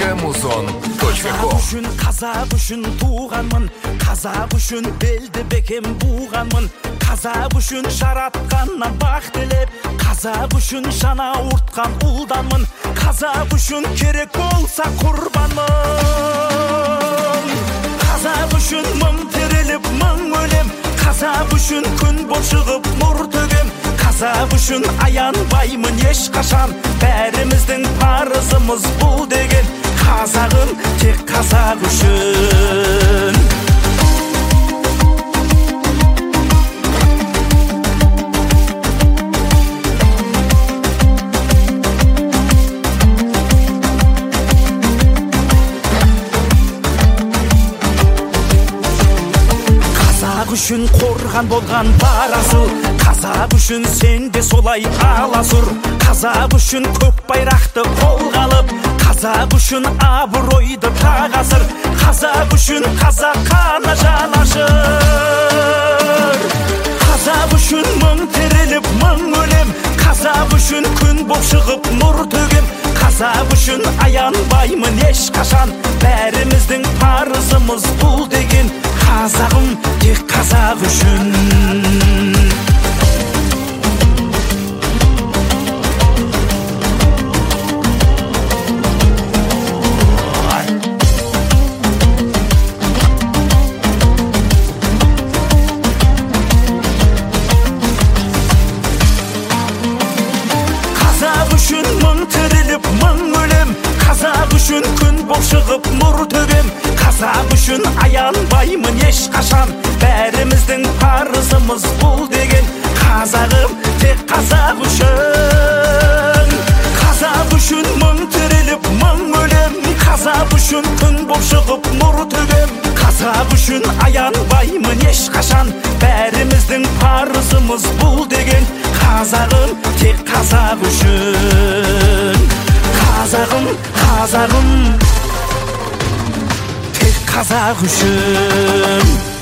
muzon.com. Қазақ үшін туғанмын, қазақ үшін белді бекем буғанмын, қазақ үшін жаратқаннан бақ тілеп, қазақ үшін жана ұртқан ұлданмын, қазақ үшін керек болса құрбанмын. Қазақ үшін мың тіреліп мың өлем, қазақ үшін күн боп шығып нұр төгем, қазақ үшін аянбаймын ешқашан, бәріміздің парызымыз бұл деген, қазағым тек қазақ үшін. Қазақ үшін қорған болған бар асыл, қазақ үшін сен де солай аласұр, қазақ үшін көк байрақты қолға алып, қазақ үшін абыройды тағасыр, қазақ үшін қазақ қана жан ашыр. Қазақ үшін мың тіреліп мың өлем, қазақ үшін күн боп шығып нұр төгем, қазақ үшін аянбаймын ешқашан, бәріміздің парызымыз бұл деген, қазағым тек қазақ үшін. Қазақ үшін мың тіреліп мың өлем, қазақ үшін күн боп шығып нұр төгем, қазақ үшін аянбаймын ешқашан, бәріміздің парызымыз бұл деген, қазағым тек қазақ үшін. Қазақ үшін мың тіреліп мың өлем, қазақ үшін күн боп шығып нұр төгем, қазақ үшін аянбаймын ешқашан, бәріміздің парызымыз бұл деген, қазағым тек қазақ үшін. Қазағым, қазағым тек қазақ үшін.